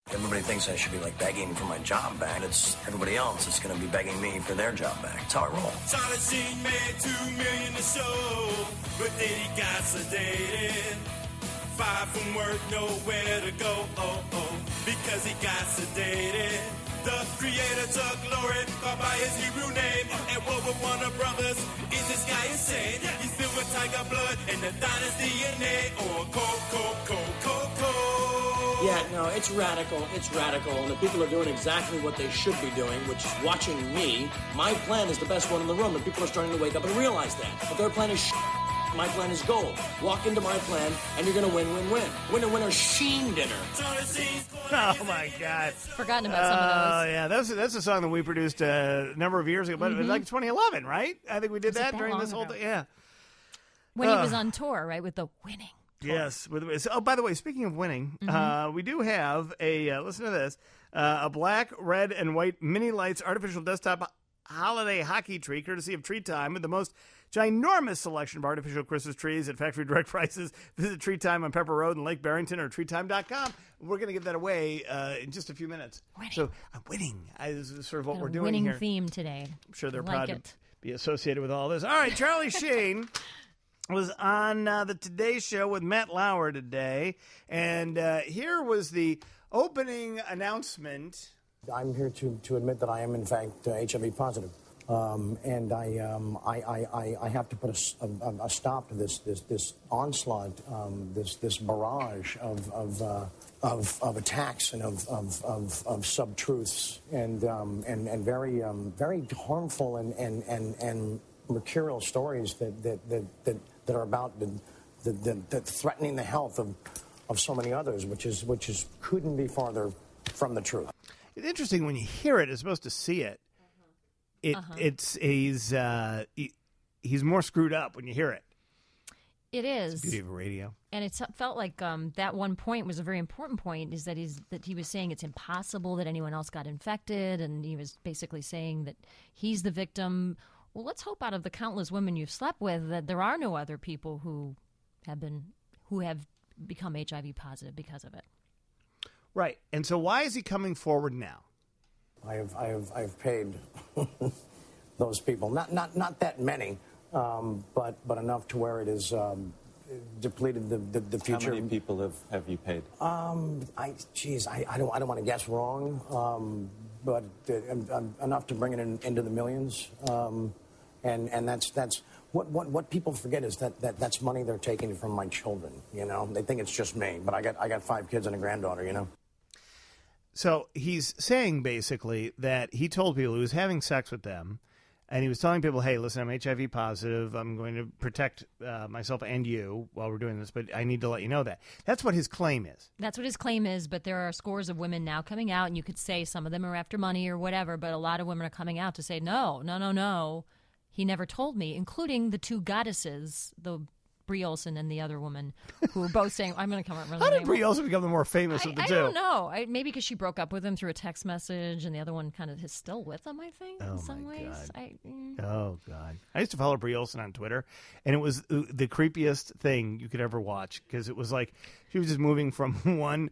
Everybody thinks I should be like begging for my job back. It's everybody else that's going to be begging me for their job back. That's how I roll. Charlie Sheen made $2 million a show, but then he got sedated. 5 from work, nowhere to go, because he got sedated. The creator took glory by his Hebrew name. And what with Warner Brothers is this guy insane? He's filled with tiger blood and the dynasty DNA. Or Coco. Yeah, no, it's radical. It's radical. And the people are doing exactly what they should be doing, which is watching me. My plan is the best one in the room, and people are starting to wake up and realize that. But their plan is my plan is gold. Walk into my plan, and you're going to win, win, win. Winner, Sheen dinner. Oh, my God. Forgotten about some of those. Oh, yeah. That's a song that we produced a number of years ago, but it was like 2011, right? I think we did that during this whole thing. Yeah. When he was on tour, right, with the winning tour. Yes. Oh, by the way, speaking of winning, we do have listen to this, a black, red, and white Mini Lights artificial desktop holiday hockey tree, courtesy of Tree Time, with the most ginormous selection of artificial Christmas trees at factory direct prices. Visit Tree Time on Pepper Road in Lake Barrington or treetime.com. We're going to give that away in just a few minutes. Winning. So I'm winning. This is sort of what we're doing winning here. Theme today. I'm sure they're like proud to be associated with all this. All right, Charlie Sheen was on the Today Show with Matt Lauer today, and here was the opening announcement. I'm here to admit that I am in fact HIV positive, and I have to put a stop to this onslaught, this barrage of attacks and of sub-truths and very harmful and mercurial stories that are about that threatening the health of so many others, which couldn't be farther from the truth. It's interesting when you hear it as opposed to see it. He's more screwed up when you hear it. It is. It's the beauty of radio. And it felt like that one point was a very important point, is that he was saying it's impossible that anyone else got infected, and he was basically saying that he's the victim. Well, let's hope out of the countless women you've slept with that there are no other people who have become HIV positive because of it. Right. And so why is he coming forward now? I've paid those people, not that many, but enough to where it has depleted the future. How many people have you paid? I don't want to guess wrong, but enough to bring it into the millions. And that's what people forget is that's money they're taking from my children. You know, they think it's just me, but I got 5 kids and a granddaughter. You know. So he's saying basically that he told people he was having sex with them, and he was telling people, hey, listen, I'm HIV positive. I'm going to protect myself and you while we're doing this, but I need to let you know that. That's what his claim is. That's what his claim is, but there are scores of women now coming out, and you could say some of them are after money or whatever, but a lot of women are coming out to say, no. He never told me, including the 2 goddesses, the Brie Olson and the other woman, who were both saying, I'm going to come up with How did Brie Olson become the more famous of the two? I don't know. Maybe because she broke up with him through a text message, and the other one kind of is still with him, I think, in some ways. Oh, God. I used to follow Brie Olson on Twitter, and it was the creepiest thing you could ever watch, because it was like she was just moving from one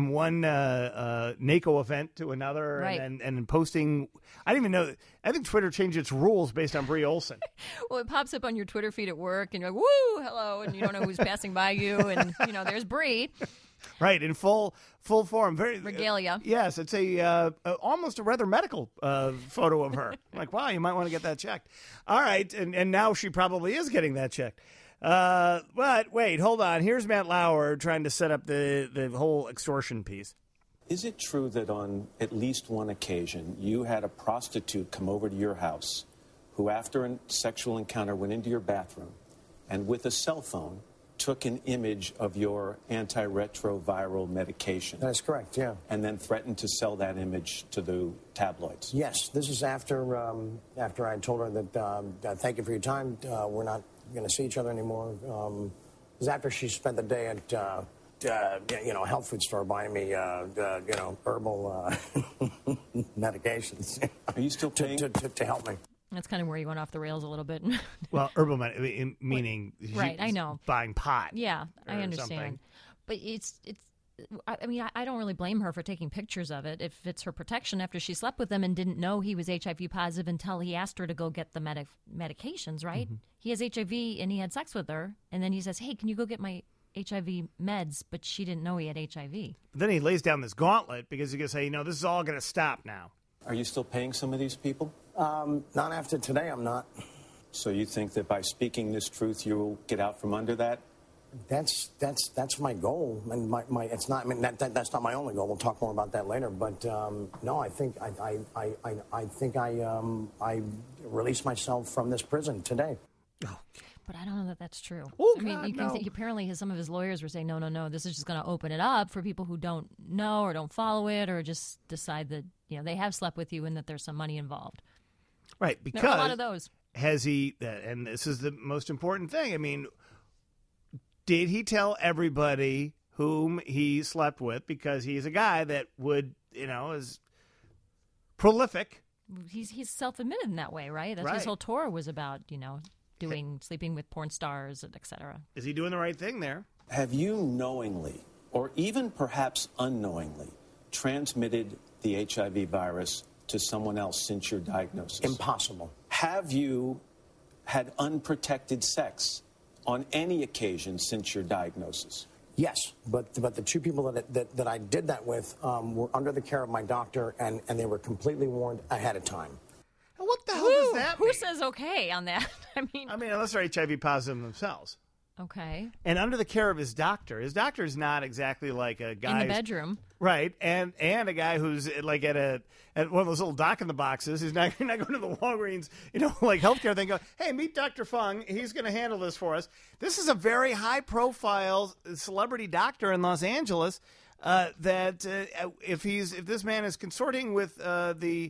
NACO event to another, right. and posting. I didn't even know. I think Twitter changed its rules based on Brie Olson. Well, it pops up on your Twitter feed at work, and you're like, woo, hello, and you don't know who's passing by you, and, there's Brie. Right, in full form. Very regalia. Yes, it's almost a rather medical photo of her. Like, wow, you might want to get that checked. All right, and now she probably is getting that checked. But wait, hold on. Here's Matt Lauer trying to set up the whole extortion piece. Is it true that on at least one occasion you had a prostitute come over to your house who, after a sexual encounter, went into your bathroom and with a cell phone took an image of your antiretroviral medication? That's correct, yeah. And then threatened to sell that image to the tabloids? Yes, this is after I told her that thank you for your time, we're not going to see each other anymore. It was after she spent the day at a health food store buying me herbal medications. Are you still paying to help me? That's kind of where you went off the rails a little bit. Well, herbal meaning right, I know, buying pot. Yeah, I understand. Something. But it's I mean, I don't really blame her for taking pictures of it if it's her protection after she slept with him and didn't know he was HIV positive until he asked her to go get the medications, right? He has HIV and he had sex with her, and then he says, hey, can you go get my HIV meds? But she didn't know he had HIV. But then he lays down this gauntlet because he can say, this is all going to stop now. Are you still paying some of these people? Not after today, I'm not. So you think that by speaking this truth, you will get out from under that? That's my goal, and my it's not. I mean, that's not my only goal. We'll talk more about that later. But no, I think I released myself from this prison today. But I don't know that that's true. Oh, I mean, God, you can no. think apparently some of his lawyers were saying, no, this is just going to open it up for people who don't know or don't follow it or just decide that they have slept with you and that there's some money involved. Right, because there are a lot of those. Has he? And this is the most important thing. I mean, did he tell everybody whom he slept with? Because he's a guy that would, is prolific. He's self-admitted in that way, right? That's what his whole tour was about, sleeping with porn stars, and et cetera. Is he doing the right thing there? Have you knowingly, or even perhaps unknowingly, transmitted the HIV virus to someone else since your diagnosis? Impossible. Have you had unprotected sex on any occasion since your diagnosis? Yes, but the two people that I did that with were under the care of my doctor, and they were completely warned ahead of time. What the hell does that mean? Who says okay on that? I mean, unless they're HIV positive themselves. Okay. And under the care of his doctor. His doctor's not exactly like a guy in the bedroom. Right. And a guy who's like at one of those little doc in the boxes. He's not going to the Walgreens, like healthcare thing. Go, hey, meet Dr. Fung. He's going to handle this for us. This is a very high profile celebrity doctor in Los Angeles that if this man is consorting with the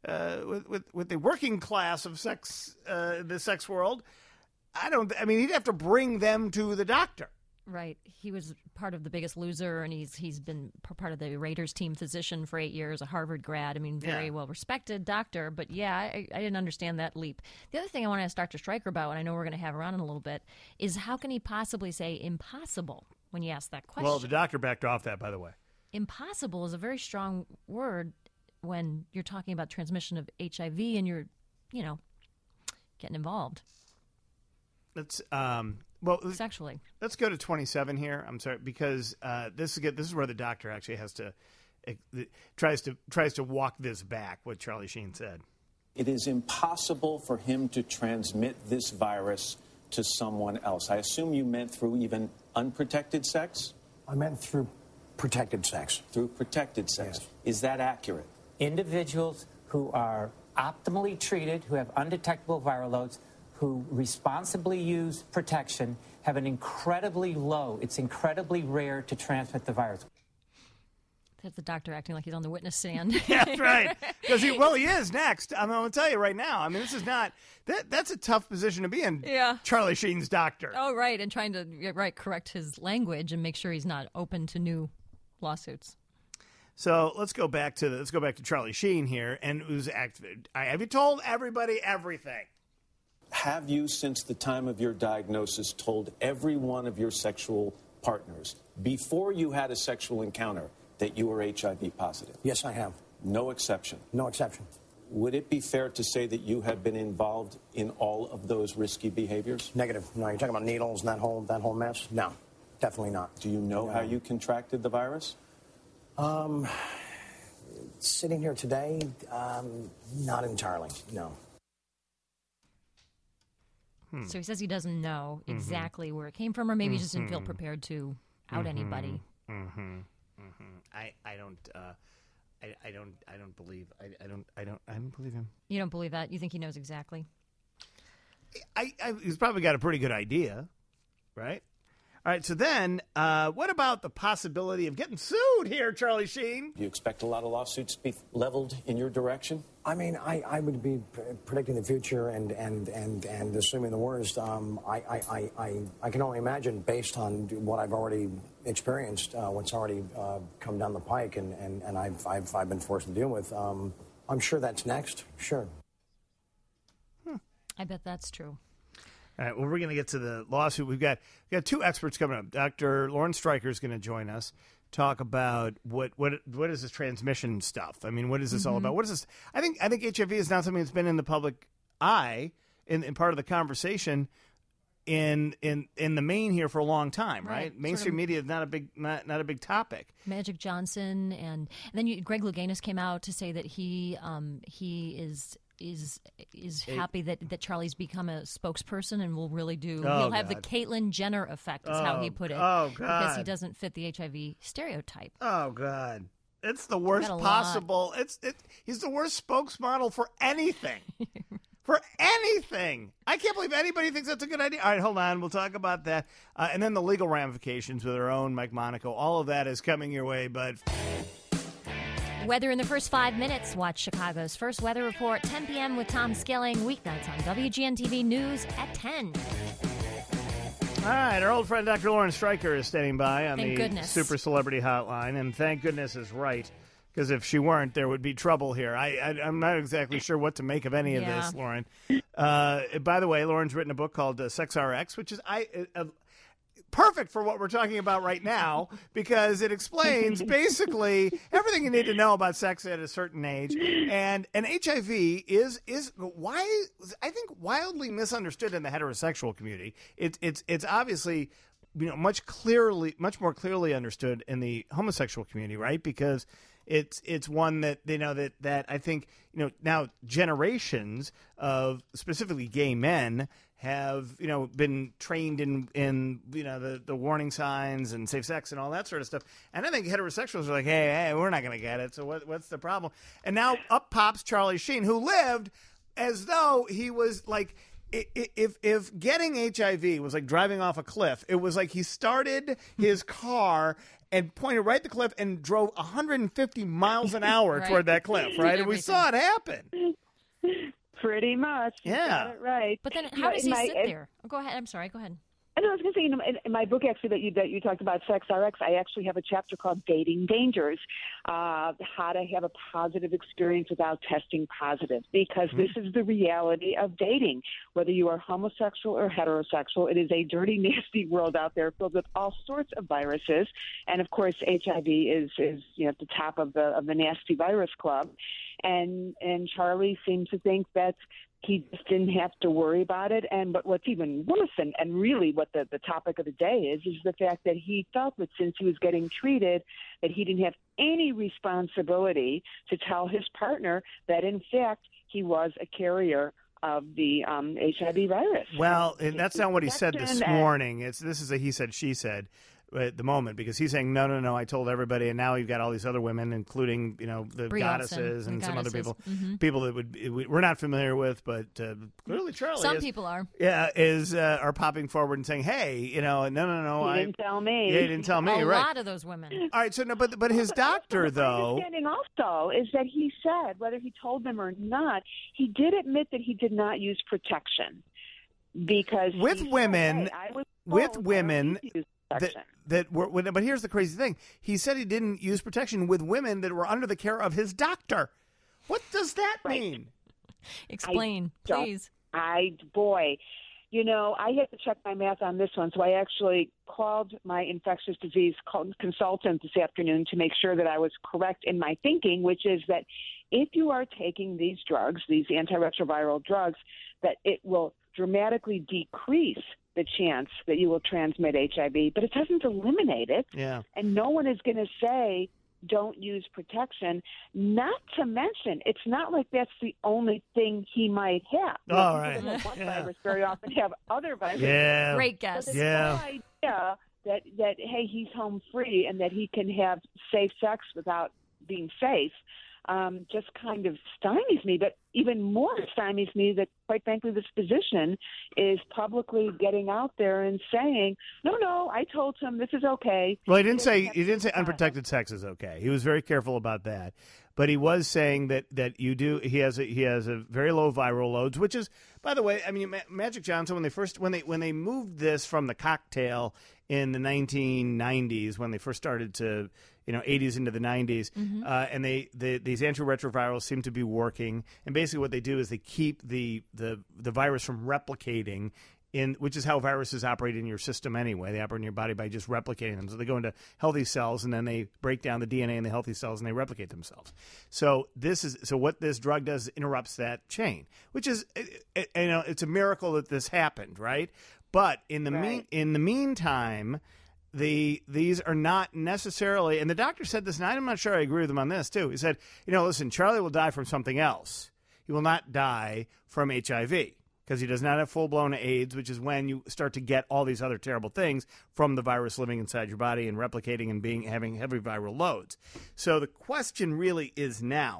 working class of the sex world, he'd have to bring them to the doctor. Right. He was part of The Biggest Loser, and he's been part of the Raiders team physician for 8 years, a Harvard grad. Very well-respected doctor. But, yeah, I didn't understand that leap. The other thing I want to ask Dr. Stryker about, and I know we're going to have her on in a little bit, is how can he possibly say impossible when you ask that question? Well, the doctor backed off that, by the way. Impossible is a very strong word when you're talking about transmission of HIV and you're, getting involved. Let's sexually. Let's go to 27 here. I'm sorry, because this is where the doctor actually has to tries to walk this back. What Charlie Sheen said. It is impossible for him to transmit this virus to someone else. I assume you meant through even unprotected sex? I meant through protected sex. Through protected sex. Yes. Is that accurate? Individuals who are optimally treated, who have undetectable viral loads, who responsibly use protection, have an it's incredibly rare to transmit the virus. That's the doctor acting like he's on the witness stand. Yeah, that's right. Because he is next. I'm going to tell you right now. This is not that's a tough position to be in. Yeah. Charlie Sheen's doctor. Oh, right, and trying to correct his language and make sure he's not open to new lawsuits. So let's go back to Charlie Sheen here, and who's have you told everybody everything? Have you, since the time of your diagnosis, told every one of your sexual partners before you had a sexual encounter that you were HIV positive? Yes, I have. No exception? No exception. Would it be fair to say that you have been involved in all of those risky behaviors? Negative. No, you're talking about needles and that whole mess? No, definitely not. Do you know how you contracted the virus? Sitting here today, not entirely, no. So he says he doesn't know exactly where it came from, or maybe he just didn't feel prepared to out anybody. I don't believe him. You don't believe that? You think he knows exactly? He's probably got a pretty good idea, right? All right, so then what about the possibility of getting sued here, Charlie Sheen? Do you expect a lot of lawsuits to be leveled in your direction? I would be predicting the future and assuming the worst. I can only imagine, based on what I've already experienced, what's already come down the pike, and I've been forced to deal with. I'm sure that's next. Sure. I bet that's true. All right, well, we're going to get to the lawsuit. We've got two experts coming up. Dr. Lauren Stryker is going to join us talk about what is this transmission stuff. I mean, what is this all about? What is this? I think HIV is not something that's been in the public eye in part of the conversation in the main here for a long time, right? Mainstream media is not a big topic. Magic Johnson and then Greg Louganis came out to say that he is happy that Charlie's become a spokesperson and will really do. He'll have the Caitlyn Jenner effect, is how he put it. Oh God! Because he doesn't fit the HIV stereotype. Oh God! It's the worst possible. He's the worst spokesmodel for anything. For anything. I can't believe anybody thinks that's a good idea. All right, hold on. We'll talk about that. And then the legal ramifications with our own Mike Monaco. All of that is coming your way, bud. Weather in the first 5 minutes. Watch Chicago's first weather report, 10 p.m. with Tom Skilling. Weeknights on WGN-TV News at 10. All right, our old friend Dr. Lauren Stryker is standing by on Thank the goodness. Super Celebrity Hotline. And thank goodness is right. Because if she weren't, there would be trouble here. I'm not exactly sure what to make of any of this, Lauren. By the way, Lauren's written a book called Sex RX, which is perfect for what we're talking about right now, because it explains basically everything you need to know about sex at a certain age. And HIV is why I think wildly misunderstood in the heterosexual community. It's obviously much more clearly understood in the homosexual community, right? Because it's one that that I think now generations of specifically gay men have been trained in the warning signs and safe sex and all that sort of stuff. And I think heterosexuals are like, hey, we're not going to get it. So what's the problem? And now up pops Charlie Sheen, who lived as though he was like. If getting HIV was like driving off a cliff, it was like he started his car and pointed right at the cliff and drove 150 miles an hour toward that cliff, right? And we saw it happen. Pretty much. Yeah. Got it right. But then how does he sit there? Oh, go ahead. I'm sorry. Go ahead. I was going to say, in my book, actually, that you talked about Sex RX, I actually have a chapter called Dating Dangers, how to have a positive experience without testing positive, because this is the reality of dating. Whether you are homosexual or heterosexual, it is a dirty, nasty world out there filled with all sorts of viruses. And, of course, HIV is at the top of the nasty virus club. And Charlie seems to think that he just didn't have to worry about it. But what's even worse, and really what the topic of the day is the fact that he felt that since he was getting treated, that he didn't have any responsibility to tell his partner that, in fact, he was a carrier of the HIV virus. Well, and that's not what he said this morning. This is a he said, she said at the moment, because he's saying, no, I told everybody, and now you've got all these other women, including, the goddesses and some other people, people that we're not familiar with, but clearly Charlie Some people are. Yeah, are popping forward and saying, hey, no, He didn't tell me. Yeah, he didn't tell me, a right. lot of those women. All right, so no, but his doctor, though. My understanding also is that he said, whether he told them or not, he did admit that he did not use protection. Because with women, that were, but here's the crazy thing. He said he didn't use protection with women that were under the care of his doctor. What does that mean? Explain, please. I had to check my math on this one, so I actually called my infectious disease consultant this afternoon to make sure that I was correct in my thinking, which is that if you are taking these drugs, these antiretroviral drugs, that it will dramatically decrease the chance that you will transmit HIV, but it doesn't eliminate it. Yeah. And no one is going to say don't use protection, not to mention it's not like that's the only thing he might have. All right. People that have one virus very often have other viruses. Yeah. Great guess. So this whole idea that, hey, he's home free and that he can have safe sex without being safe just kind of stymies me. But even more stymies me that, quite frankly, this physician is publicly getting out there and saying, no, I told him this is okay. Well, he didn't say unprotected sex is okay. He was very careful about that. But he was saying that he has a very low viral loads, which is, by the way, I mean, Magic Johnson, when they moved this from the cocktail in the 1990s, when they first started to 80s into the 90s, and these antiretrovirals seem to be working. And basically what they do is they keep the virus from replicating which is how viruses operate in your system anyway. They operate in your body by just replicating them. So they go into healthy cells, and then they break down the DNA in the healthy cells, and they replicate themselves. So what this drug does is interrupts that chain, which is, it's a miracle that this happened, right? But in the meantime, these are not necessarily, and the doctor said this, and I'm not sure I agree with him on this too. He said, listen, Charlie will die from something else. He will not die from HIV. Because he does not have full-blown AIDS, which is when you start to get all these other terrible things from the virus living inside your body and replicating and having heavy viral loads. So the question really is now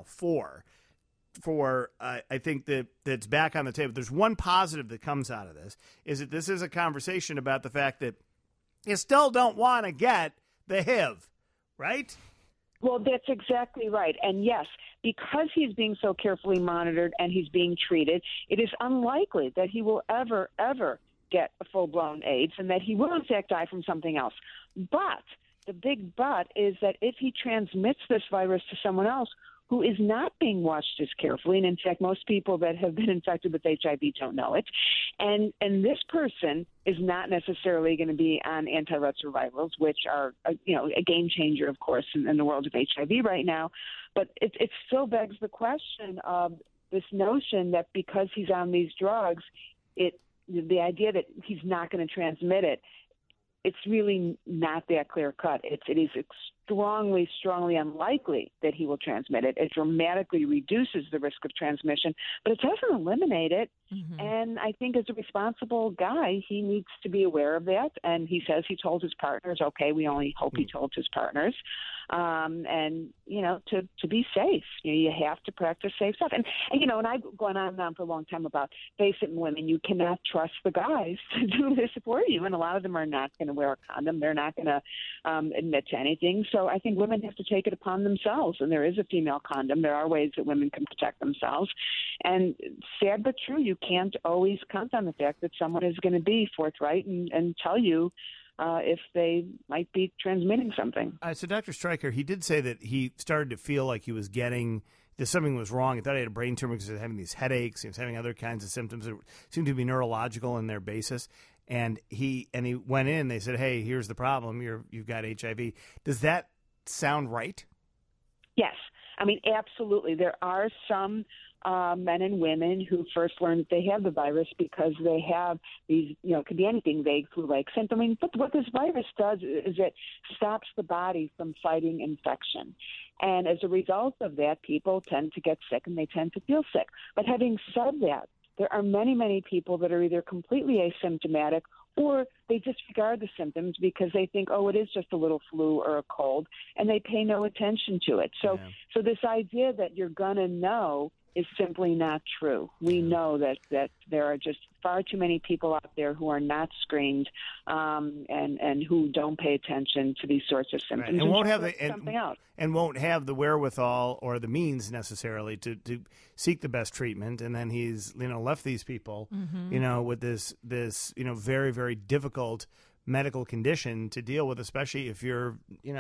I think that's back on the table. There's one positive that comes out of this, is that this is a conversation about the fact that you still don't want to get the HIV, right? Well, that's exactly right. And yes, because he's being so carefully monitored and he's being treated, it is unlikely that he will ever get a full-blown AIDS and that he will, in fact, die from something else. But the big but is that if he transmits this virus to someone else who is not being watched as carefully, and in fact, most people that have been infected with HIV don't know it, and this person is not necessarily going to be on antiretrovirals, which are a game changer, of course, in the world of HIV right now. But it still begs the question of this notion that because he's on these drugs, the idea that he's not going to transmit it, it's really not that clear cut. It is strongly unlikely that he will transmit it. It dramatically reduces the risk of transmission, but it doesn't eliminate it. Mm-hmm. And I think as a responsible guy, he needs to be aware of that. And he says he told his partners, okay, we only hope he told his partners. And, to be safe, you have to practice safe stuff. And I've gone on and on for a long time about basic women. You cannot trust the guys to do this for you. And a lot of them are not going to wear a condom. They're not going to admit to anything. So I think women have to take it upon themselves. And there is a female condom. There are ways that women can protect themselves. And sad but true, you can't always count on the fact that someone is going to be forthright and tell you if they might be transmitting something. So Dr. Stryker, he did say that he started to feel like he was getting that something was wrong. He thought he had a brain tumor because he was having these headaches. He was having other kinds of symptoms that seemed to be neurological in their basis. And he went in. They said, "Hey, here's the problem. You've got HIV." Does that sound right? Yes. I mean, absolutely. There are some men and women who first learn that they have the virus because they have these, it could be anything, vague flu-like symptoms. I mean, but what this virus does is it stops the body from fighting infection. And as a result of that, people tend to get sick and they tend to feel sick. But having said that, there are many, many people that are either completely asymptomatic or they disregard the symptoms because they think, oh, it is just a little flu or a cold, and they pay no attention to it. So this idea that you're going to know is simply not true. We know that there are just far too many people out there who are not screened and who don't pay attention to these sorts of symptoms. Right. And won't have the wherewithal or the means necessarily to seek the best treatment. And then he's left these people with this very, very difficult medical condition to deal with, especially if you're,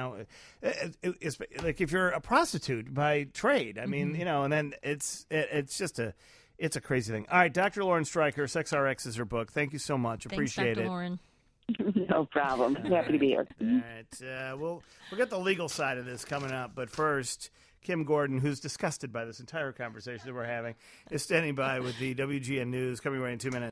like if you're a prostitute by trade. I mean, and then it's a crazy thing. All right, Dr. Lauren Stryker, SexRx is her book. Thank you so much. Appreciate Dr. it. Lauren. No problem. Happy to be here. All right, we'll get the legal side of this coming up, but first, Kim Gordon, who's disgusted by this entire conversation that we're having, is standing by with the WGN News coming right in 2 minutes.